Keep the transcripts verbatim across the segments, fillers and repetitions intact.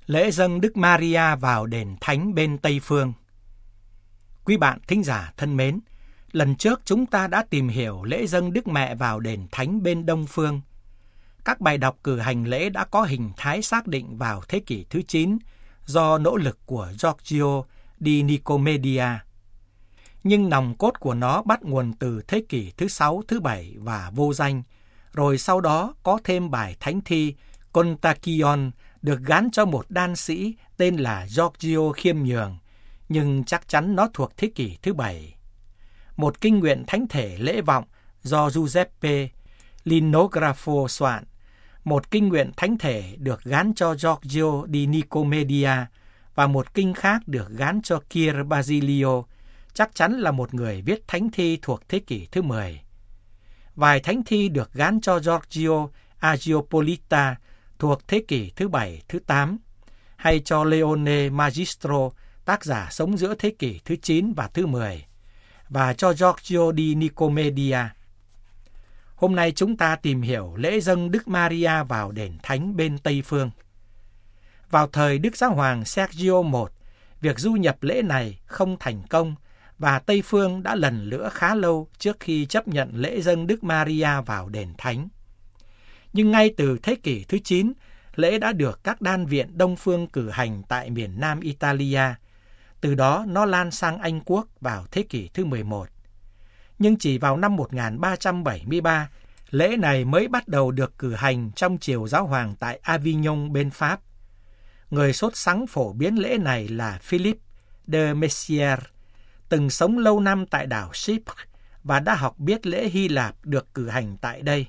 Lễ dâng Đức Maria vào đền thánh bên Tây Phương. Quý bạn thính giả thân mến, lần trước chúng ta đã tìm hiểu lễ dâng Đức Mẹ vào đền thánh bên Đông Phương. Các bài đọc cử hành lễ đã có hình thái xác định vào thế kỷ thứ chín do nỗ lực của Giorgio di Nicomedia. Nhưng nòng cốt của nó bắt nguồn từ thế kỷ thứ sáu, thứ bảy và vô danh, rồi sau đó có thêm bài thánh thi Kontakion được gán cho một đan sĩ tên là Giorgio Khiêm Nhường, nhưng chắc chắn nó thuộc thế kỷ thứ bảy. Một kinh nguyện thánh thể lễ vọng do Giuseppe Linografo soạn, một kinh nguyện thánh thể được gán cho Giorgio di Nicomedia và một kinh khác được gán cho Kier Basilio, chắc chắn là một người viết thánh thi thuộc thế kỷ thứ mười. Vài thánh thi được gán cho Giorgio Agiopolita thuộc thế kỷ thứ bảy, thứ tám, hay cho Leone Magistro, tác giả sống giữa thế kỷ thứ chín và thứ mười, và cho Giorgio di Nicomedia. Hôm nay chúng ta tìm hiểu lễ dâng Đức Maria vào đền thánh bên Tây Phương. Vào thời Đức Giáo hoàng Sergio đệ, việc du nhập lễ này không thành công và Tây Phương đã lần lữa khá lâu trước khi chấp nhận lễ dâng Đức Maria vào đền thánh. Nhưng ngay từ thế kỷ thứ chín, lễ đã được các đan viện Đông Phương cử hành tại miền Nam Italia. Từ đó nó lan sang Anh Quốc vào thế kỷ thứ mười một. Nhưng chỉ vào năm một nghìn ba trăm bảy mươi ba, lễ này mới bắt đầu được cử hành trong triều giáo hoàng tại Avignon bên Pháp. Người sốt sắng phổ biến lễ này là Philippe de Messières, từng sống lâu năm tại đảo Chypre và đã học biết lễ Hy Lạp được cử hành tại đây.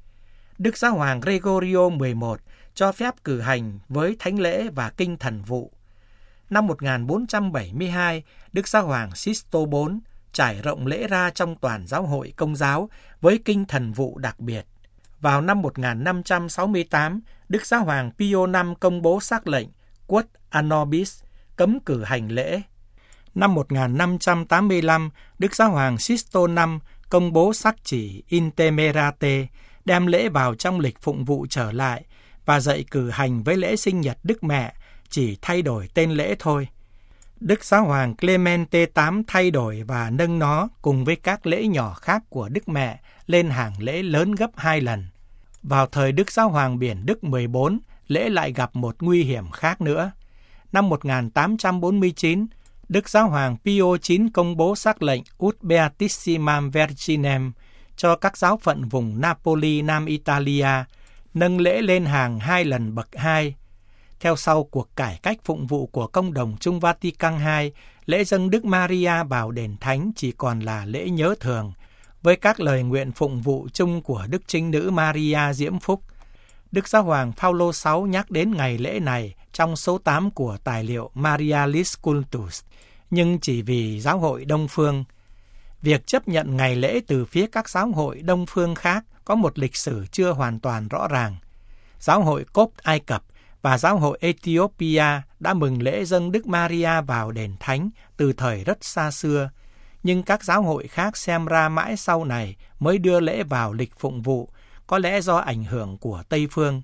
Đức Giáo hoàng Gregorio mười một cho phép cử hành với thánh lễ và kinh thần vụ. Năm một nghìn bốn trăm bảy mươi hai, Đức Giáo hoàng Sisto đệ tứ trải rộng lễ ra trong toàn giáo hội Công giáo với kinh thần vụ đặc biệt. Vào năm một nghìn năm trăm sáu mươi tám, Đức Giáo hoàng Pio đệ năm công bố sắc lệnh Quod Annobis cấm cử hành lễ. Năm một nghìn năm trăm tám mươi lăm, Đức Giáo hoàng Sisto đệ năm công bố sắc chỉ Intemerate, đem lễ vào trong lịch phụng vụ trở lại và dạy cử hành với lễ sinh nhật Đức Mẹ, chỉ thay đổi tên lễ thôi. Đức Giáo hoàng Clemente đệ tám thay đổi và nâng nó cùng với các lễ nhỏ khác của Đức Mẹ lên hàng lễ lớn gấp hai lần. Vào thời Đức Giáo hoàng Biển Đức mười bốn, lễ lại gặp một nguy hiểm khác nữa. Năm một nghìn tám trăm bốn mươi chín, Đức Giáo hoàng Pio đệ chín công bố sắc lệnh Ut Beatissimam Virginem cho các giáo phận vùng Napoli, Nam Italia, nâng lễ lên hàng hai lần bậc hai. Theo sau cuộc cải cách phụng vụ của Công đồng Trung Vatican hai, lễ dâng Đức Maria vào đền thánh chỉ còn là lễ nhớ thường, với các lời nguyện phụng vụ chung của Đức Trinh Nữ Maria Diễm Phúc. Đức Giáo hoàng Phaolô đệ sáu nhắc đến ngày lễ này trong số tám của tài liệu Marialis Cultus, nhưng chỉ vì giáo hội Đông Phương. Việc chấp nhận ngày lễ từ phía các giáo hội Đông Phương khác có một lịch sử chưa hoàn toàn rõ ràng. Giáo hội Copт Ai Cập và giáo hội Ethiopia đã mừng lễ dâng Đức Maria vào đền thánh từ thời rất xa xưa, nhưng các giáo hội khác xem ra mãi sau này mới đưa lễ vào lịch phụng vụ, có lẽ do ảnh hưởng của Tây Phương.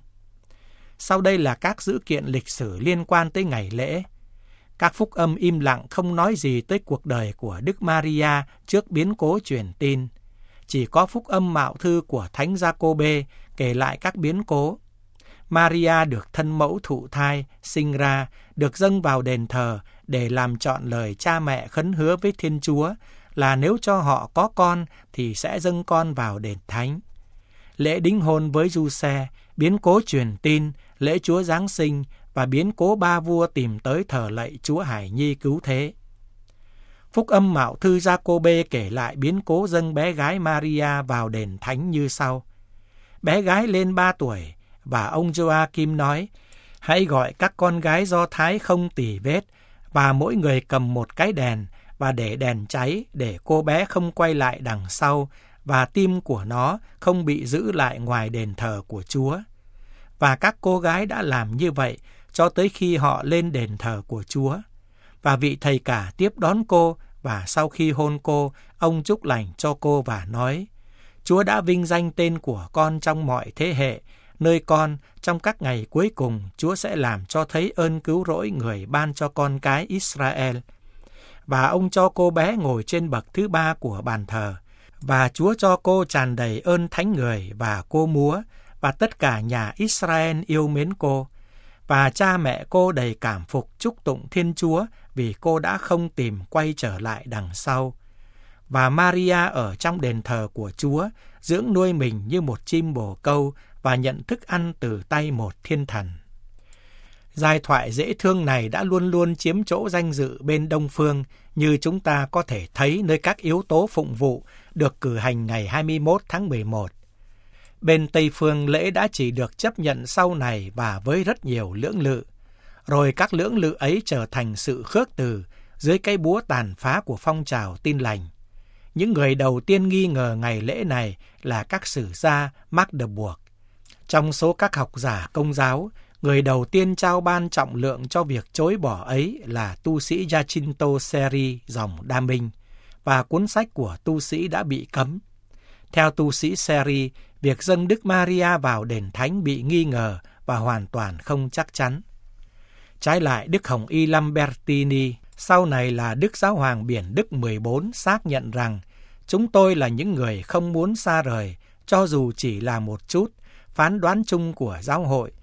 Sau đây là các dữ kiện lịch sử liên quan tới ngày lễ. Các phúc âm im lặng không nói gì tới cuộc đời của Đức Maria trước biến cố truyền tin. Chỉ có phúc âm Mạo Thư của Thánh Giacôbê kể lại các biến cố. Maria được thân mẫu thụ thai, sinh ra, được dâng vào đền thờ để làm trọn lời cha mẹ khấn hứa với Thiên Chúa là nếu cho họ có con thì sẽ dâng con vào đền thánh. Lễ đính hôn với Giuse, biến cố truyền tin, lễ Chúa Giáng sinh và biến cố ba vua tìm tới thờ lạy Chúa Hải Nhi cứu thế. Phúc âm Mạo Thư Giacôbê kể lại biến cố dâng bé gái Maria vào đền thánh như sau. Bé gái lên ba tuổi, và ông Joachim nói, hãy gọi các con gái Do Thái không tì vết, và mỗi người cầm một cái đèn, và để đèn cháy, để cô bé không quay lại đằng sau, và tim của nó không bị giữ lại ngoài đền thờ của Chúa. Và các cô gái đã làm như vậy, cho tới khi họ lên đền thờ của Chúa. Và vị thầy cả tiếp đón cô, và sau khi hôn cô, ông chúc lành cho cô và nói, Chúa đã vinh danh tên của con trong mọi thế hệ, nơi con trong các ngày cuối cùng Chúa sẽ làm cho thấy ơn cứu rỗi người ban cho con cái Israel. Và ông cho cô bé ngồi trên bậc thứ ba của bàn thờ, và Chúa cho cô tràn đầy ơn thánh người, và cô múa, và tất cả nhà Israel yêu mến cô. Và cha mẹ cô đầy cảm phục chúc tụng Thiên Chúa vì cô đã không tìm quay trở lại đằng sau. Và Maria ở trong đền thờ của Chúa dưỡng nuôi mình như một chim bồ câu và nhận thức ăn từ tay một thiên thần. Giai thoại dễ thương này đã luôn luôn chiếm chỗ danh dự bên Đông Phương, như chúng ta có thể thấy nơi các yếu tố phụng vụ được cử hành ngày hai mươi mốt tháng mười một. Bên Tây Phương, lễ đã chỉ được chấp nhận sau này và với rất nhiều lưỡng lự. Rồi các lưỡng lự ấy trở thành sự khước từ dưới cái búa tàn phá của phong trào Tin lành. Những người đầu tiên nghi ngờ ngày lễ này là các sử gia Magdeburg. Trong số các học giả Công giáo, người đầu tiên trao ban trọng lượng cho việc chối bỏ ấy là tu sĩ Giacinto Seri dòng Đa Minh, và cuốn sách của tu sĩ đã bị cấm. Theo tu sĩ Seri, việc dâng Đức Maria vào đền thánh bị nghi ngờ và hoàn toàn không chắc chắn. Trái lại, Đức Hồng Y Lambertini, sau này là Đức Giáo hoàng Biển Đức mười bốn, xác nhận rằng chúng tôi là những người không muốn xa rời, cho dù chỉ là một chút, phán đoán chung của giáo hội